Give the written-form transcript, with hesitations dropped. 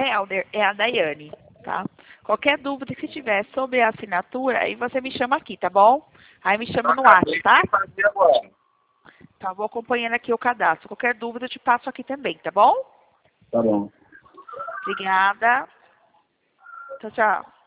né, Helder? É a Daiane, tá? Qualquer dúvida que tiver sobre a assinatura, aí você me chama aqui, tá bom? Aí me chama no WhatsApp, tá? Tá, vou acompanhando aqui o cadastro. Qualquer dúvida eu te passo aqui também, tá bom? Tá bom. Obrigada. Tchau, tchau.